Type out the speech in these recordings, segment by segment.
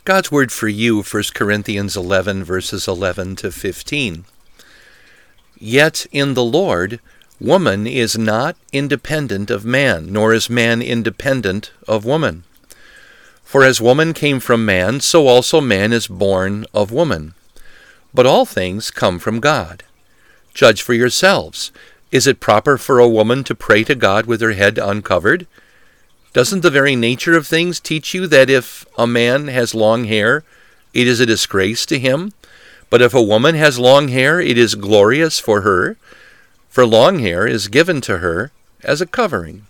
God's word for you, 1 Corinthians 11, verses 11 to 15. Yet in the Lord, woman is not independent of man, nor is man independent of woman. For as woman came from man, so also man is born of woman. But all things come from God. Judge for yourselves. Is it proper for a woman to pray to God with her head uncovered? Doesn't the very nature of things teach you that if a man has long hair, it is a disgrace to him? But if a woman has long hair, it is glorious for her, for long hair is given to her as a covering.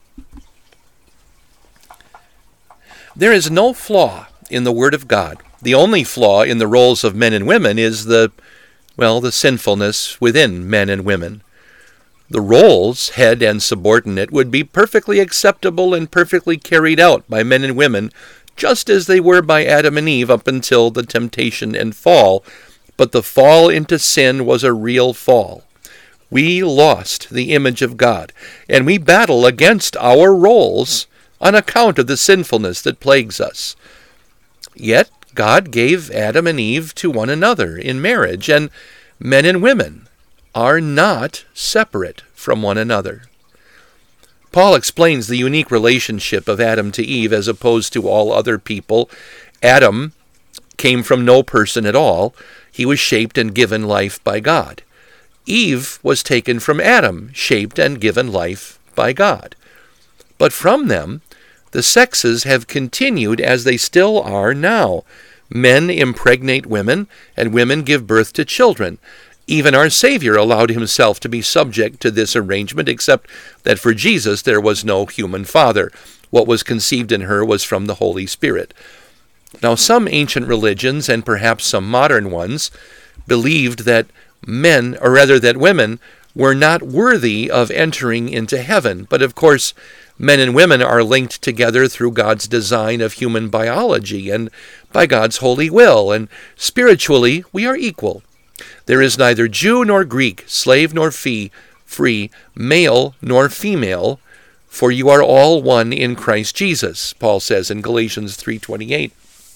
There is no flaw in the Word of God. The only flaw in the roles of men and women is the sinfulness within men and women. The roles, head and subordinate, would be perfectly acceptable and perfectly carried out by men and women, just as they were by Adam and Eve up until the temptation and fall. But the fall into sin was a real fall. We lost the image of God, and we battle against our roles on account of the sinfulness that plagues us. Yet God gave Adam and Eve to one another in marriage, and men and women are not separate from one another. Paul explains the unique relationship of Adam to Eve as opposed to all other people. Adam came from no person at all. He was shaped and given life by God. Eve was taken from Adam, shaped and given life by God. But from them, the sexes have continued as they still are now. Men impregnate women, and women give birth to children. Even our Savior allowed himself to be subject to this arrangement, except that for Jesus there was no human father. What was conceived in her was from the Holy Spirit. Now, some ancient religions, and perhaps some modern ones, believed that that women were not worthy of entering into heaven. But of course, men and women are linked together through God's design of human biology and by God's holy will, and spiritually we are equal. There is neither Jew nor Greek, slave nor free, male nor female, for you are all one in Christ Jesus, Paul says in Galatians 3:28.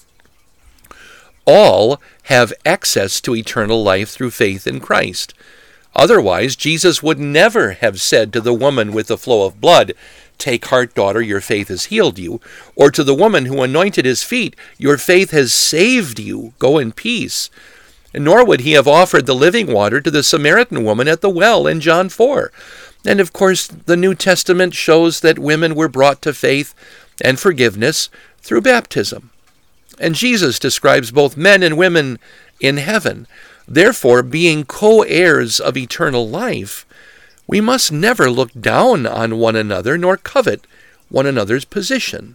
All have access to eternal life through faith in Christ. Otherwise, Jesus would never have said to the woman with the flow of blood, "Take heart, daughter, your faith has healed you," or to the woman who anointed his feet, "Your faith has saved you, go in peace." Nor would he have offered the living water to the Samaritan woman at the well in John 4. And of course, the New Testament shows that women were brought to faith and forgiveness through baptism. And Jesus describes both men and women in heaven. Therefore, being co-heirs of eternal life, we must never look down on one another nor covet one another's position.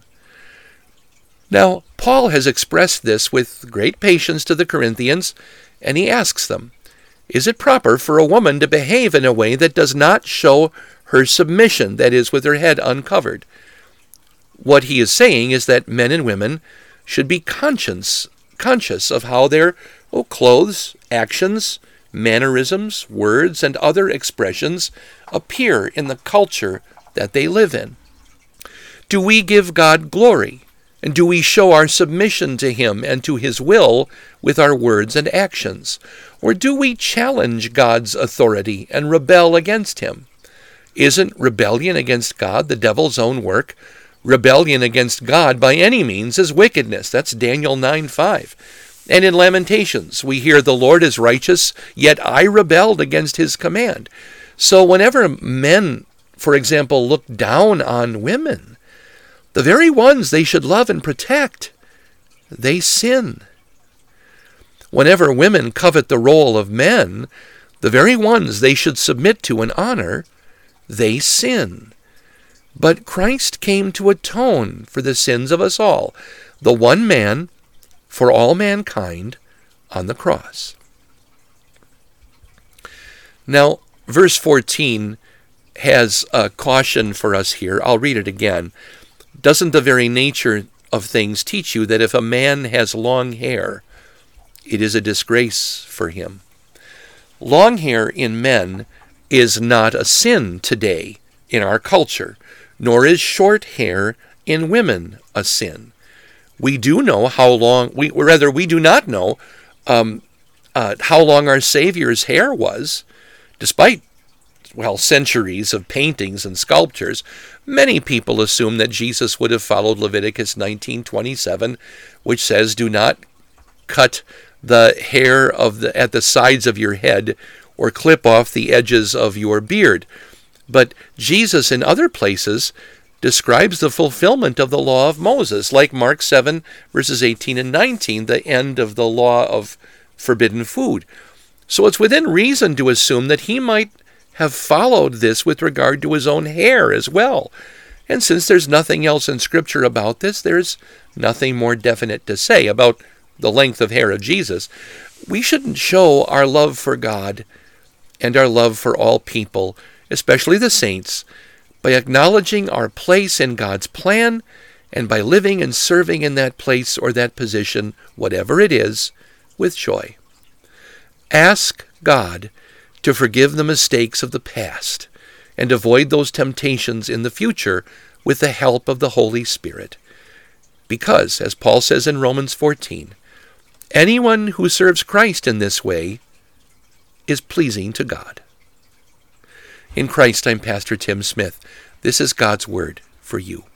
Now, Paul has expressed this with great patience to the Corinthians, and he asks them, is it proper for a woman to behave in a way that does not show her submission, that is, with her head uncovered? What he is saying is that men and women should be conscious of how their clothes, actions, mannerisms, words, and other expressions appear in the culture that they live in. Do we give God glory? And do we show our submission to him and to his will with our words and actions? Or do we challenge God's authority and rebel against him? Isn't rebellion against God the devil's own work? Rebellion against God by any means is wickedness. That's Daniel 9:5. And in Lamentations, we hear, "The Lord is righteous, yet I rebelled against his command." So whenever men, for example, look down on women, the very ones they should love and protect, they sin. Whenever women covet the role of men, the very ones they should submit to and honor, they sin. But Christ came to atone for the sins of us all, the one man for all mankind on the cross. Now, verse 14 has a caution for us here. I'll read it again. Doesn't the very nature of things teach you that if a man has long hair, it is a disgrace for him? Long hair in men is not a sin today in our culture, nor is short hair in women a sin. We do know how long, we do not know how long our Savior's hair was, despite, centuries of paintings and sculptures. Many people assume that Jesus would have followed Leviticus 19:27, which says, "Do not cut the hair at the sides of your head or clip off the edges of your beard." But Jesus in other places describes the fulfillment of the law of Moses, like Mark 7, verses 18 and 19, the end of the law of forbidden food. So it's within reason to assume that he might have followed this with regard to his own hair as well. And since there's nothing else in Scripture about this, there's nothing more definite to say about the length of hair of Jesus. We shouldn't show our love for God and our love for all people, especially the saints, by acknowledging our place in God's plan and by living and serving in that place or that position, whatever it is, with joy. Ask God to forgive the mistakes of the past and avoid those temptations in the future with the help of the Holy Spirit. Because, as Paul says in Romans 14, anyone who serves Christ in this way is pleasing to God. In Christ, I'm Pastor Tim Smith. This is God's Word for you.